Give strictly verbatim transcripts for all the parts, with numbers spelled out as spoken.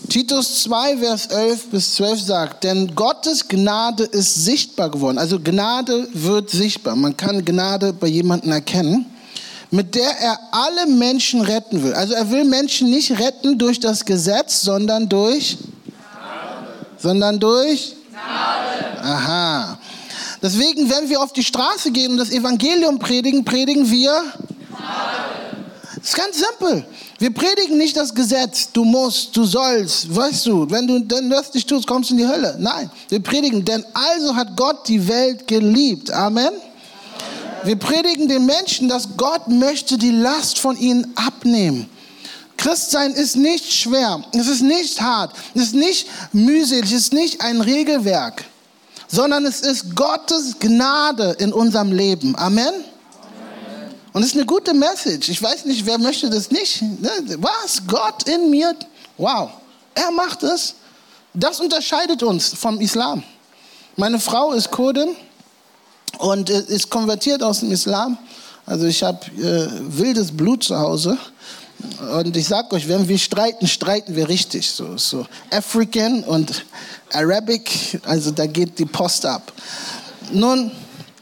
Titus zwei, Vers elf bis zwölf sagt, denn Gottes Gnade ist sichtbar geworden. Also Gnade wird sichtbar. Man kann Gnade bei jemandem erkennen, mit der er alle Menschen retten will. Also er will Menschen nicht retten durch das Gesetz, sondern durch Gnade. Sondern durch Gnade. Aha. Deswegen, wenn wir auf die Straße gehen und das Evangelium predigen, predigen wir Gnade. Das ist ganz simpel. Wir predigen nicht das Gesetz, du musst, du sollst, weißt du, wenn du das nicht tust, kommst du in die Hölle. Nein, wir predigen, denn also hat Gott die Welt geliebt. Amen. Amen. Wir predigen den Menschen, dass Gott möchte die Last von ihnen abnehmen. Christsein ist nicht schwer, es ist nicht hart, es ist nicht mühselig, es ist nicht ein Regelwerk, sondern es ist Gottes Gnade in unserem Leben. Amen. Und es ist eine gute Message. Ich weiß nicht, wer möchte das nicht? Was? Gott in mir? Wow. Er macht es. Das unterscheidet uns vom Islam. Meine Frau ist Kurdin und ist konvertiert aus dem Islam. Also ich habe äh, wildes Blut zu Hause. Und ich sag euch, wenn wir streiten, streiten wir richtig. So, so African und Arabic, also da geht die Post ab. Nun,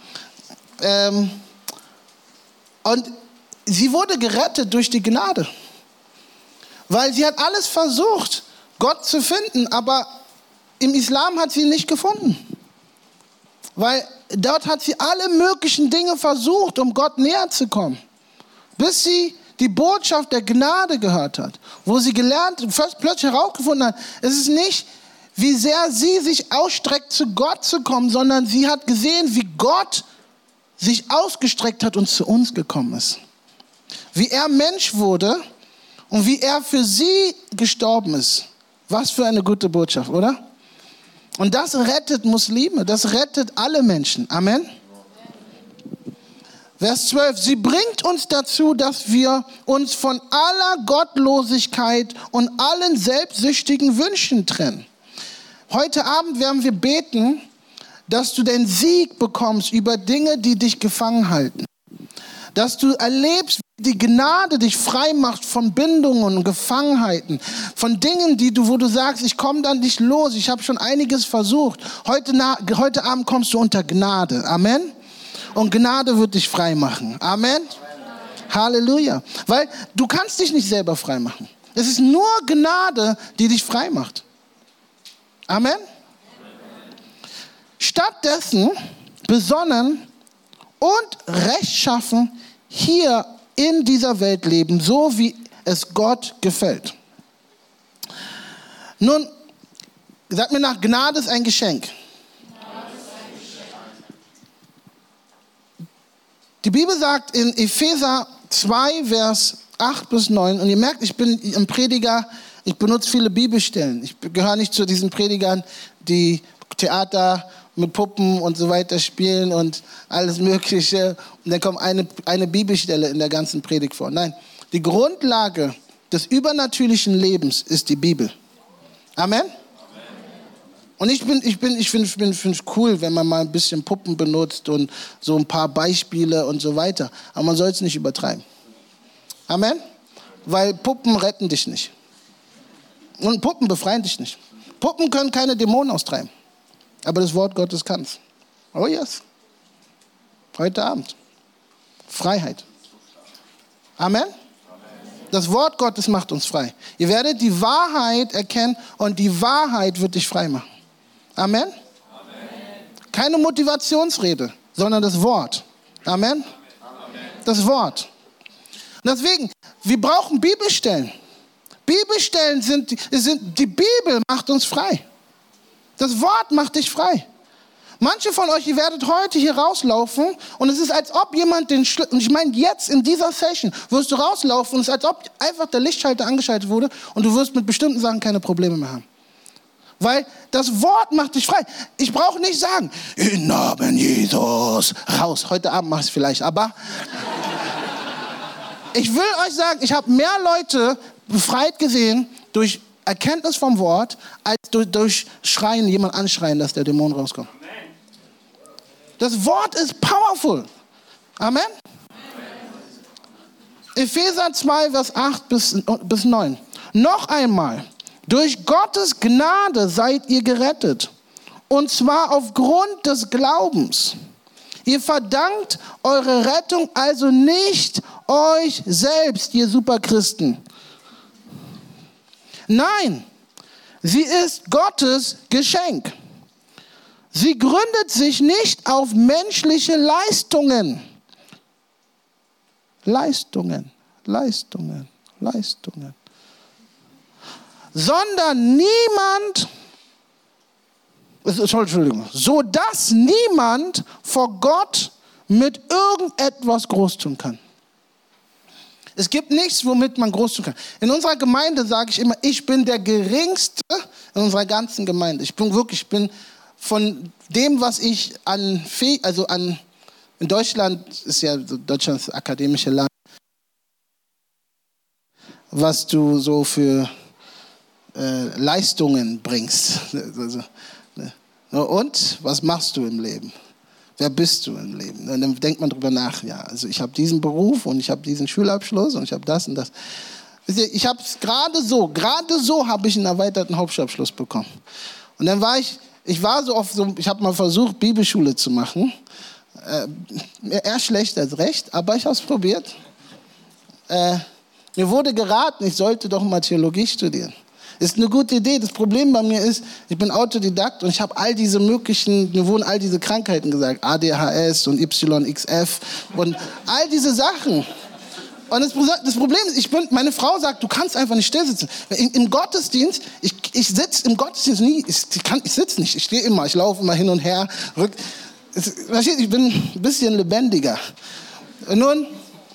ähm, und sie wurde gerettet durch die Gnade. Weil sie hat alles versucht, Gott zu finden, aber im Islam hat sie ihn nicht gefunden. Weil dort hat sie alle möglichen Dinge versucht, um Gott näher zu kommen. Bis sie die Botschaft der Gnade gehört hat. Wo sie gelernt und plötzlich herausgefunden hat, es ist nicht, wie sehr sie sich ausstreckt, zu Gott zu kommen, sondern sie hat gesehen, wie Gott sich ausgestreckt hat und zu uns gekommen ist. Wie er Mensch wurde und wie er für sie gestorben ist. Was für eine gute Botschaft, oder? Und das rettet Muslime, das rettet alle Menschen. Amen. Vers zwölf, sie bringt uns dazu, dass wir uns von aller Gottlosigkeit und allen selbstsüchtigen Wünschen trennen. Heute Abend werden wir beten, dass du den Sieg bekommst über Dinge, die dich gefangen halten. Dass du erlebst, wie die Gnade dich frei macht von Bindungen und Gefangenheiten. Von Dingen, die du, wo du sagst, ich komme da nicht los, ich habe schon einiges versucht. Heute, na, heute Abend kommst du unter Gnade. Amen. Und Gnade wird dich frei machen. Amen. Amen. Halleluja. Weil du kannst dich nicht selber frei machen. Es ist nur Gnade, die dich frei macht. Amen. Stattdessen besonnen und rechtschaffen hier in dieser Welt leben, so wie es Gott gefällt. Nun, sagt mir nach, Gnade ist ein Geschenk. Die Bibel sagt in Epheser zwei, Vers acht bis neun, und ihr merkt, ich bin ein Prediger, ich benutze viele Bibelstellen. Ich gehöre nicht zu diesen Predigern, die Theater mit Puppen und so weiter spielen und alles Mögliche. Und dann kommt eine, eine Bibelstelle in der ganzen Predigt vor. Nein, die Grundlage des übernatürlichen Lebens ist die Bibel. Amen? Amen. Und ich bin, ich bin, ich finde, finde, finde es cool, wenn man mal ein bisschen Puppen benutzt und so ein paar Beispiele und so weiter. Aber man soll es nicht übertreiben. Amen? Weil Puppen retten dich nicht. Und Puppen befreien dich nicht. Puppen können keine Dämonen austreiben. Aber das Wort Gottes kann es. Oh yes. Heute Abend. Freiheit. Amen? Amen. Das Wort Gottes macht uns frei. Ihr werdet die Wahrheit erkennen und die Wahrheit wird dich frei machen. Amen? Amen. Keine Motivationsrede, sondern das Wort. Amen? Amen. Das Wort. Und deswegen, wir brauchen Bibelstellen. Bibelstellen sind, sind, die Bibel macht uns frei. Das Wort macht dich frei. Manche von euch, ihr werdet heute hier rauslaufen und es ist, als ob jemand den Schlüssel, und ich meine jetzt in dieser Session, wirst du rauslaufen und es ist, als ob einfach der Lichtschalter angeschaltet wurde und du wirst mit bestimmten Sachen keine Probleme mehr haben. Weil das Wort macht dich frei. Ich brauche nicht sagen, im Namen Jesus, raus. Heute Abend mach ich es vielleicht, aber ich will euch sagen, ich habe mehr Leute befreit gesehen durch Erkenntnis vom Wort, als durch, durch Schreien, jemand anschreien, dass der Dämon rauskommt. Amen. Das Wort ist powerful. Amen? Amen. Epheser zwei, Vers acht bis neun. Noch einmal, Durch Gottes Gnade seid ihr gerettet. Und zwar aufgrund des Glaubens. Ihr verdankt eure Rettung also nicht euch selbst, ihr Superchristen. Nein, sie ist Gottes Geschenk. Sie gründet sich nicht auf menschliche Leistungen. Leistungen, Leistungen, Leistungen. Sondern niemand, Entschuldigung, so dass niemand vor Gott mit irgendetwas groß tun kann. Es gibt nichts, womit man groß tun kann. In unserer Gemeinde sage ich immer, ich bin der Geringste in unserer ganzen Gemeinde. Ich bin wirklich, ich bin von dem, was ich an, also an, in Deutschland ist ja Deutschlands akademische Land, was du so für äh, Leistungen bringst. Also, ne? Und was machst du im Leben? Wer bist du im Leben? Und dann denkt man drüber nach. Ja, also ich habe diesen Beruf und ich habe diesen Schulabschluss und ich habe das und das. Ich habe es gerade so, gerade so habe ich einen erweiterten Hauptschulabschluss bekommen. Und dann war ich, ich war so auf so, ich habe mal versucht, Bibelschule zu machen. Äh, eher schlecht als recht, aber ich habe es probiert. Äh, mir wurde geraten, ich sollte doch mal Theologie studieren. Ist eine gute Idee. Das Problem bei mir ist, ich bin Autodidakt und ich habe all diese möglichen, mir wurden all diese Krankheiten gesagt, A D H S und Y X F und all diese Sachen. Und das, das Problem ist, ich bin, meine Frau sagt, du kannst einfach nicht still sitzen. Im, im Gottesdienst, ich, ich sitze im Gottesdienst nie, ich, ich, kann, ich sitze nicht, ich stehe immer, ich laufe immer hin und her. Rück, ich bin ein bisschen lebendiger. Und nun,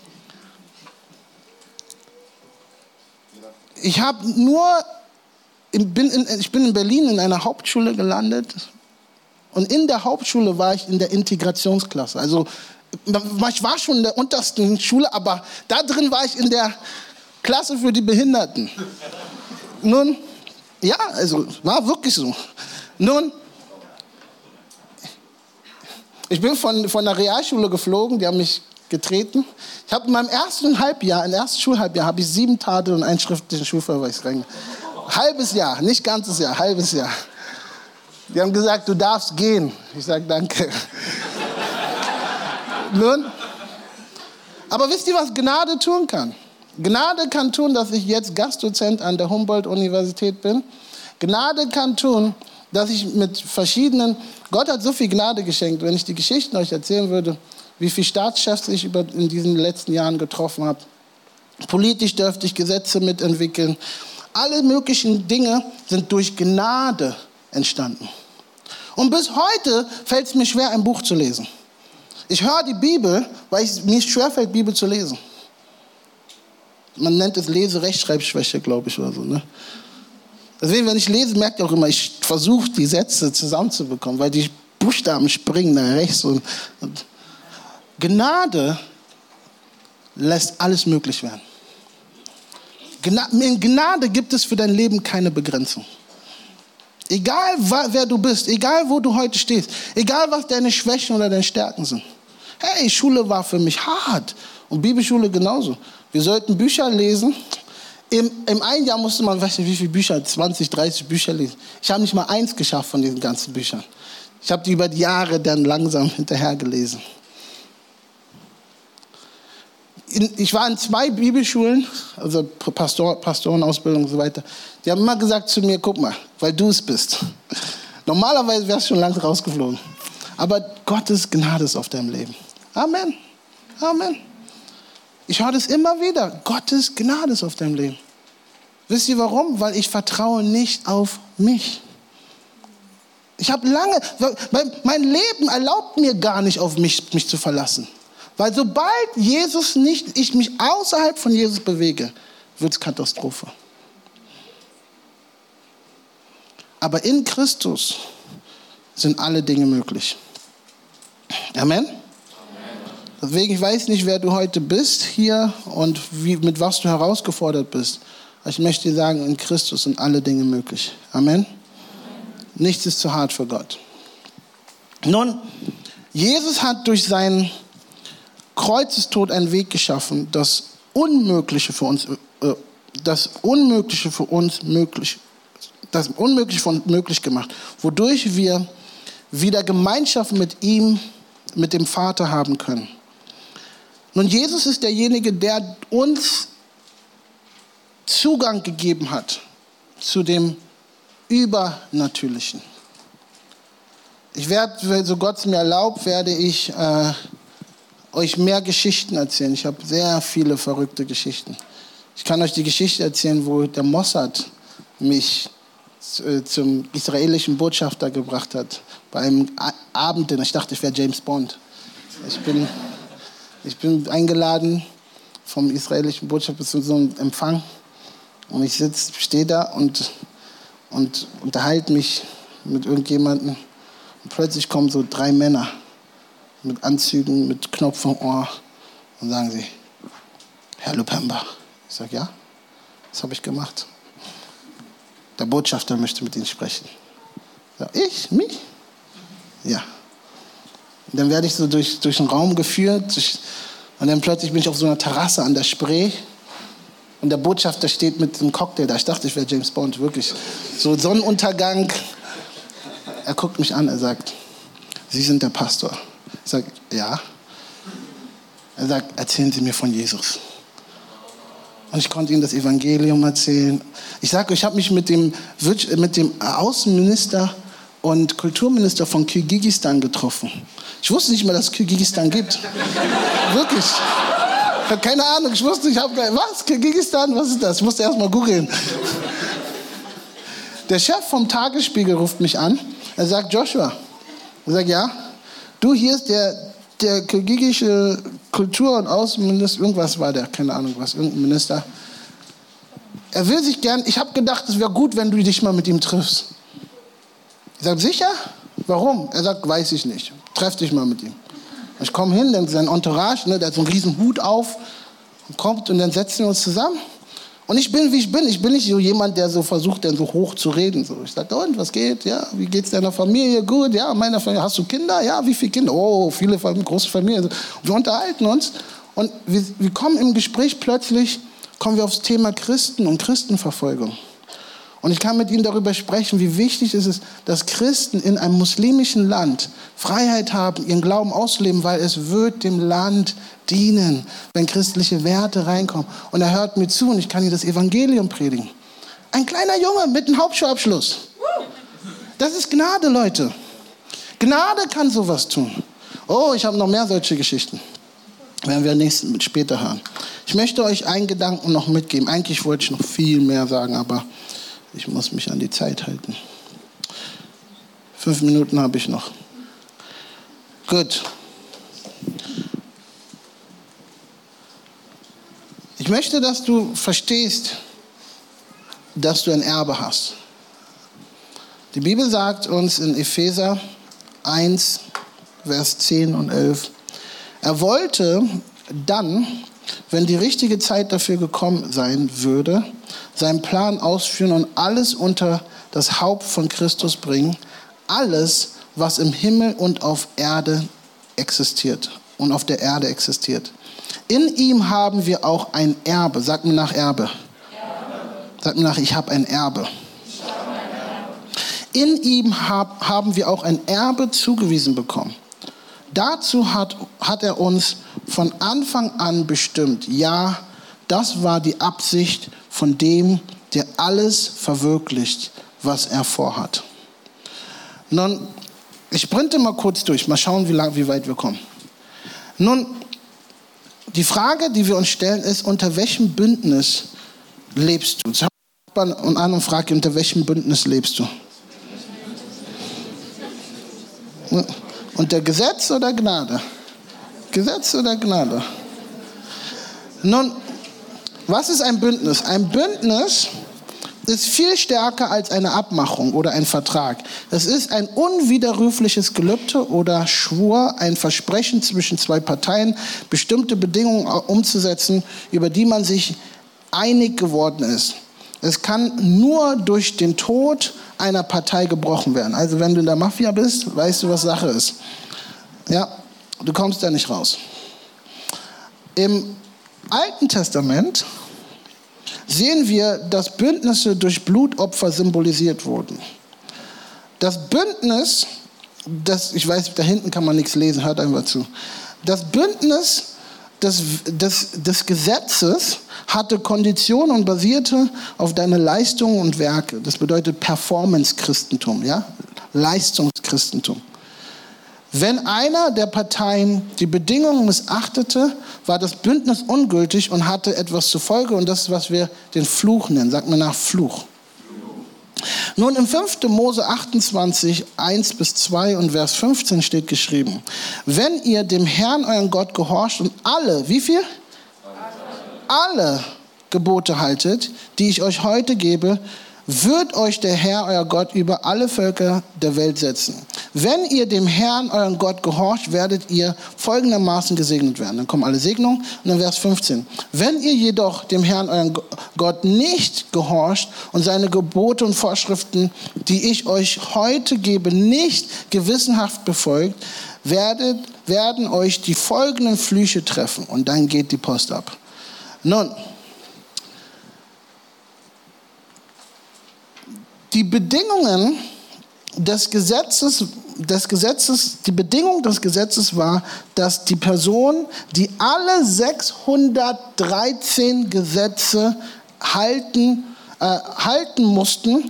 ich habe nur, bin in, ich bin in Berlin in einer Hauptschule gelandet und in der Hauptschule war ich in der Integrationsklasse. Also ich war schon in der untersten Schule, aber da drin war ich in der Klasse für die Behinderten. Nun, ja, also war wirklich so. Nun, ich bin von, von der Realschule geflogen, die haben mich getreten. Ich habe in meinem ersten Halbjahr, im ersten Schulhalbjahr, habe ich sieben Tadel und einen schriftlichen Schulverweis reingegeben. Halbes Jahr, nicht ganzes Jahr, halbes Jahr. Die haben gesagt, du darfst gehen. Ich sage, danke. Nun, aber wisst ihr, was Gnade tun kann? Gnade kann tun, dass ich jetzt Gastdozent an der Humboldt-Universität bin. Gnade kann tun, dass ich mit verschiedenen, Gott hat so viel Gnade geschenkt, wenn ich die Geschichten euch erzählen würde, wie viele Staatschefs ich über, in diesen letzten Jahren getroffen habe. Politisch dürfte ich Gesetze mitentwickeln. Alle möglichen Dinge sind durch Gnade entstanden. Und bis heute fällt es mir schwer, ein Buch zu lesen. Ich höre die Bibel, weil es mir schwerfällt, Bibel zu lesen. Man nennt es Lese-Rechtschreibschwäche, glaube ich, oder so. Ne? Deswegen, wenn ich lese, merkt ihr auch immer, ich versuche, die Sätze zusammenzubekommen, weil die Buchstaben springen nach rechts. Und, und Gnade lässt alles möglich werden. In Gnade gibt es für dein Leben keine Begrenzung. Egal, wer du bist, egal, wo du heute stehst, egal, was deine Schwächen oder deine Stärken sind. Hey, Schule war für mich hart und Bibelschule genauso. Wir sollten Bücher lesen. Im, im einen Jahr musste man, weiß nicht, wie viele Bücher, zwanzig, dreißig Bücher lesen. Ich habe nicht mal eins geschafft von diesen ganzen Büchern. Ich habe die über die Jahre dann langsam hinterher gelesen. In, ich war in zwei Bibelschulen, also Pastor, Pastorenausbildung und so weiter. Die haben immer gesagt zu mir, guck mal, weil du es bist. Normalerweise wärst du schon lange rausgeflogen. Aber Gottes Gnade ist auf deinem Leben. Amen. Amen. Ich höre das immer wieder. Gottes Gnade ist auf deinem Leben. Wisst ihr warum? Weil ich vertraue nicht auf mich. Ich habe lange, mein Leben erlaubt mir gar nicht, auf mich, mich zu verlassen. Weil sobald Jesus nicht, ich mich außerhalb von Jesus bewege, wird es Katastrophe. Aber in Christus sind alle Dinge möglich. Amen? Amen. Deswegen, ich weiß nicht, wer du heute bist hier und wie, mit was du herausgefordert bist. Aber ich möchte dir sagen, in Christus sind alle Dinge möglich. Amen? Amen. Nichts ist zu hart für Gott. Nun, Jesus hat durch seinen Kreuzestod einen Weg geschaffen, das Unmögliche für uns, äh, das Unmögliche für uns möglich das unmöglich von möglich gemacht, wodurch wir wieder Gemeinschaft mit ihm, mit dem Vater haben können. Nun, Jesus ist derjenige, der uns Zugang gegeben hat zu dem Übernatürlichen. Ich werde, so Gott es mir erlaubt, werde ich äh, euch mehr Geschichten erzählen. Ich habe sehr viele verrückte Geschichten. Ich kann euch die Geschichte erzählen, wo der Mossad mich äh, zum israelischen Botschafter gebracht hat. Bei einem A- Abenddinner. Ich dachte, ich wäre James Bond. Ich bin, ich bin eingeladen vom israelischen Botschafter zu so einem Empfang. Und ich sitze, stehe da und, und unterhalte mich mit irgendjemandem. Und plötzlich kommen so drei Männer mit Anzügen, mit Knopf im Ohr und sagen sie, Herr Lupemba. Ich sage, ja, das habe ich gemacht. Der Botschafter möchte mit Ihnen sprechen. Ich sage, ich? Mich? Ja. Und dann werde ich so durch, durch den Raum geführt durch, und dann plötzlich bin ich auf so einer Terrasse an der Spree und der Botschafter steht mit einem Cocktail da. Ich dachte, ich wäre James Bond, wirklich. So Sonnenuntergang. Er guckt mich an, er sagt, Sie sind der Pastor. Ich sage, ja. Er sagt, erzählen Sie mir von Jesus. Und ich konnte ihm das Evangelium erzählen. Ich sage, ich habe mich mit dem, mit dem Außenminister und Kulturminister von Kirgisistan getroffen. Ich wusste nicht mal, dass es Kirgisistan gibt. Wirklich. Ich habe keine Ahnung. Ich wusste, ich habe, was? Kirgisistan? Was ist das? Ich musste erst mal googeln. Der Chef vom Tagesspiegel ruft mich an. Er sagt, Joshua. Er sagt, ja. Du, hier ist der, der kirgisische Kultur- und Außenminister. Irgendwas war der, keine Ahnung was, irgendein Minister. Er will sich gern, ich habe gedacht, es wäre gut, wenn du dich mal mit ihm triffst. Ich sage, sicher? Warum? Er sagt, weiß ich nicht. Treff dich mal mit ihm. Ich komme hin, dann sein Entourage, ne, der hat so einen riesen Hut auf und kommt und dann setzen wir uns zusammen. Und ich bin, wie ich bin. Ich bin nicht so jemand, der so versucht, dann so hoch zu reden. So. Ich sage, und, was geht? Ja, wie geht's deiner Familie? Gut, ja, meiner Familie. Hast du Kinder? Ja, wie viele Kinder? Oh, viele, große Familien. Und wir unterhalten uns und wir, wir kommen im Gespräch plötzlich, kommen wir aufs Thema Christen und Christenverfolgung. Und ich kann mit Ihnen darüber sprechen, wie wichtig es ist, dass Christen in einem muslimischen Land Freiheit haben, ihren Glauben auszuleben, weil es wird dem Land dienen, wenn christliche Werte reinkommen. Und er hört mir zu und ich kann Ihnen das Evangelium predigen. Ein kleiner Junge mit einem Hauptschulabschluss. Das ist Gnade, Leute. Gnade kann sowas tun. Oh, ich habe noch mehr solche Geschichten. Werden wir nächsten, später hören. Ich möchte euch einen Gedanken noch mitgeben. Eigentlich wollte ich noch viel mehr sagen, aber ich muss mich an die Zeit halten. Fünf Minuten habe ich noch. Gut. Ich möchte, dass du verstehst, dass du ein Erbe hast. Die Bibel sagt uns in Epheser eins, Vers zehn und elf, er wollte dann, wenn die richtige Zeit dafür gekommen sein würde, seinen Plan ausführen und alles unter das Haupt von Christus bringen, alles, was im Himmel und auf Erde existiert und auf der Erde existiert. In ihm haben wir auch ein Erbe. Sag mir nach Erbe. Erbe. Sag mir nach, ich habe ein Erbe. Ich hab ein Erbe. In ihm hab, haben wir auch ein Erbe zugewiesen bekommen. Dazu hat, hat er uns von Anfang an bestimmt. Ja, das war die Absicht von dem, der alles verwirklicht, was er vorhat. Nun, ich sprinte mal kurz durch, mal schauen, wie, lang, wie weit wir kommen. Nun, die Frage, die wir uns stellen, ist, unter welchem Bündnis lebst du? Schau mal an und frage, unter welchem Bündnis lebst du? Unter Gesetz oder Gnade? Gesetz oder Gnade? Nun, was ist ein Bündnis? Ein Bündnis ist viel stärker als eine Abmachung oder ein Vertrag. Es ist ein unwiderrufliches Gelübde oder Schwur, ein Versprechen zwischen zwei Parteien, bestimmte Bedingungen umzusetzen, über die man sich einig geworden ist. Es kann nur durch den Tod einer Partei gebrochen werden. Also wenn du in der Mafia bist, weißt du, was Sache ist. Ja, du kommst da nicht raus. Im Alten Testament sehen wir, dass Bündnisse durch Blutopfer symbolisiert wurden. Das Bündnis, das, ich weiß, da hinten kann man nichts lesen, hört einfach zu. Das Bündnis des, des, des Gesetzes hatte Konditionen und basierte auf deine Leistungen und Werke. Das bedeutet Performance-Christentum, ja? Leistungschristentum. Wenn einer der Parteien die Bedingungen missachtete, war das Bündnis ungültig und hatte etwas zur Folge. Und das ist, was wir den Fluch nennen. Sagt mir nach Fluch. Nun, im fünften Mose achtundzwanzig, eins bis zwei und Vers fünfzehn steht geschrieben: Wenn ihr dem Herrn, euren Gott, gehorcht und alle, wie viel? Alle Gebote haltet, die ich euch heute gebe, wird euch der Herr, euer Gott, über alle Völker der Welt setzen. Wenn ihr dem Herrn, euren Gott, gehorcht, werdet ihr folgendermaßen gesegnet werden. Dann kommen alle Segnungen. Und dann Vers fünfzehn. Wenn ihr jedoch dem Herrn, euren Gott, nicht gehorcht und seine Gebote und Vorschriften, die ich euch heute gebe, nicht gewissenhaft befolgt, werdet, werden euch die folgenden Flüche treffen. Und dann geht die Post ab. Nun, die Bedingungen des Gesetzes, des Gesetzes, die Bedingung des Gesetzes war, dass die Person, die alle sechshundertdreizehn Gesetze halten, äh, halten mussten,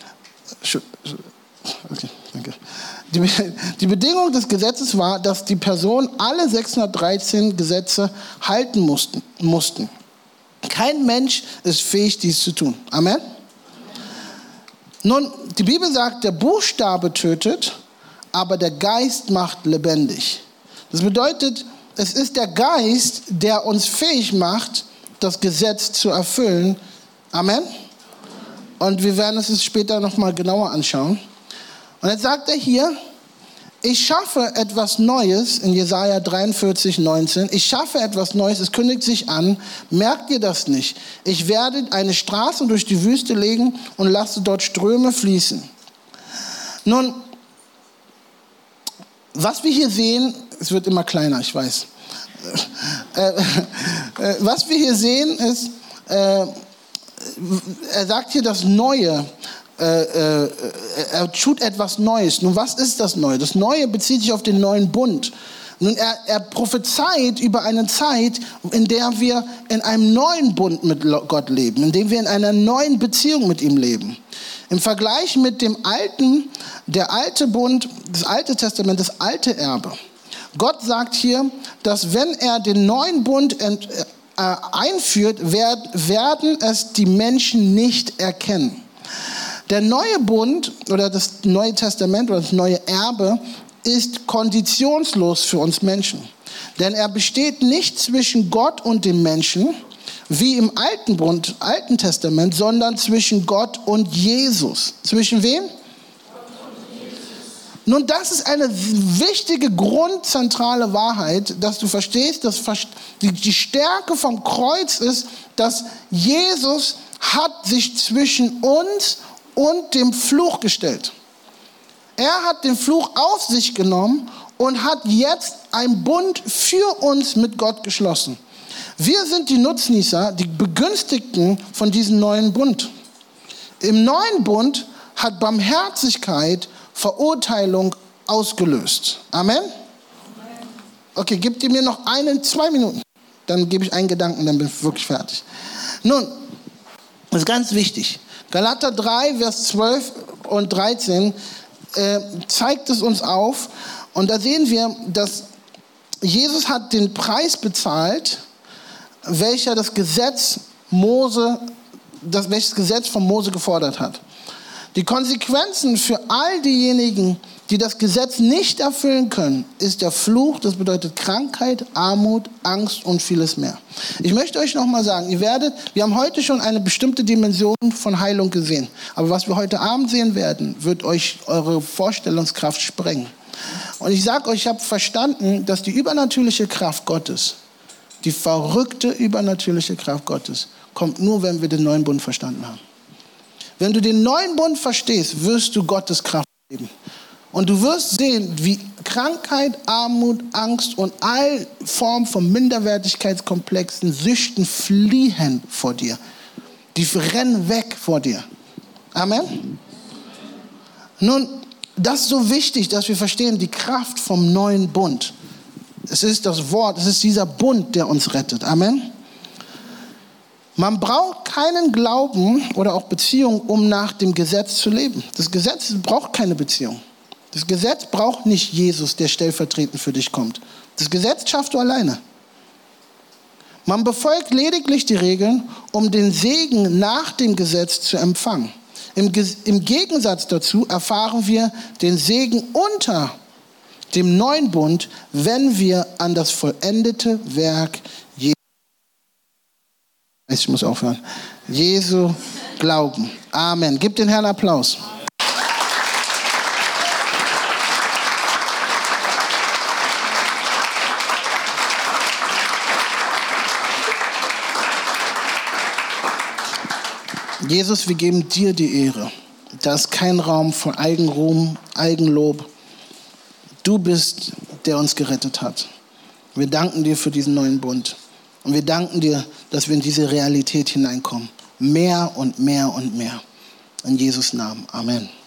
okay, danke. Die, die Bedingung des Gesetzes war, dass die Person alle sechshundertdreizehn Gesetze halten mussten, mussten. Kein Mensch ist fähig, dies zu tun. Amen. Nun, die Bibel sagt, der Buchstabe tötet, aber der Geist macht lebendig. Das bedeutet, es ist der Geist, der uns fähig macht, das Gesetz zu erfüllen. Amen. Und wir werden es uns später nochmal genauer anschauen. Und jetzt sagt er hier, ich schaffe etwas Neues in Jesaja dreiundvierzig, neunzehn. Ich schaffe etwas Neues, es kündigt sich an. Merkt ihr das nicht? Ich werde eine Straße durch die Wüste legen und lasse dort Ströme fließen. Nun, was wir hier sehen, es wird immer kleiner, ich weiß. Äh, äh, was wir hier sehen ist, äh, er sagt hier das Neue. Äh, äh, er tut etwas Neues. Nun, was ist das Neue? Das Neue bezieht sich auf den neuen Bund. Nun, er, er prophezeit über eine Zeit, in der wir in einem neuen Bund mit Gott leben, in dem wir in einer neuen Beziehung mit ihm leben. Im Vergleich mit dem alten, der alte Bund, das alte Testament, das alte Erbe. Gott sagt hier, dass wenn er den neuen Bund ent, äh, einführt, werd, werden es die Menschen nicht erkennen. Der neue Bund oder das Neue Testament oder das neue Erbe ist konditionslos für uns Menschen. Denn er besteht nicht zwischen Gott und dem Menschen, wie im Alten Bund, Alten Testament, sondern zwischen Gott und Jesus. Zwischen wem? Nun, das ist eine wichtige, grundzentrale Wahrheit, dass du verstehst, dass die Stärke vom Kreuz ist, dass Jesus hat sich zwischen uns und dem Fluch gestellt. Er hat den Fluch auf sich genommen und hat jetzt einen Bund für uns mit Gott geschlossen. Wir sind die Nutznießer, die Begünstigten von diesem neuen Bund. Im neuen Bund hat Barmherzigkeit Verurteilung ausgelöst. Amen? Okay, gebt ihr mir noch einen, zwei Minuten. Dann gebe ich einen Gedanken, dann bin ich wirklich fertig. Nun, das ist ganz wichtig. Galater drei, Vers zwölf und dreizehn äh, zeigt es uns auf. Und da sehen wir, dass Jesus hat den Preis bezahlt, welcher das Gesetz Mose, das, welches Gesetz von Mose gefordert hat. Die Konsequenzen für all diejenigen, die das Gesetz nicht erfüllen können, ist der Fluch. Das bedeutet Krankheit, Armut, Angst und vieles mehr. Ich möchte euch noch mal sagen, ihr werdet, wir haben heute schon eine bestimmte Dimension von Heilung gesehen. Aber was wir heute Abend sehen werden, wird euch eure Vorstellungskraft sprengen. Und ich sage euch, ich habe verstanden, dass die übernatürliche Kraft Gottes, die verrückte übernatürliche Kraft Gottes, kommt nur, wenn wir den neuen Bund verstanden haben. Wenn du den neuen Bund verstehst, wirst du Gottes Kraft leben. Und du wirst sehen, wie Krankheit, Armut, Angst und all Formen von Minderwertigkeitskomplexen, Süchten fliehen vor dir. Die rennen weg vor dir. Amen? Nun, das ist so wichtig, dass wir verstehen, die Kraft vom neuen Bund. Es ist das Wort, es ist dieser Bund, der uns rettet. Amen? Man braucht keinen Glauben oder auch Beziehung, um nach dem Gesetz zu leben. Das Gesetz braucht keine Beziehung. Das Gesetz braucht nicht Jesus, der stellvertretend für dich kommt. Das Gesetz schaffst du alleine. Man befolgt lediglich die Regeln, um den Segen nach dem Gesetz zu empfangen. Im, Ge- im Gegensatz dazu erfahren wir den Segen unter dem neuen Bund, wenn wir an das vollendete Werk Jesu, ich muss aufhören, Jesu glauben. Amen. Gib den Herrn Applaus. Jesus, wir geben dir die Ehre. Da ist kein Raum für Eigenruhm, Eigenlob. Du bist, der uns gerettet hat. Wir danken dir für diesen neuen Bund. Und wir danken dir, dass wir in diese Realität hineinkommen. Mehr und mehr und mehr. In Jesus' Namen. Amen.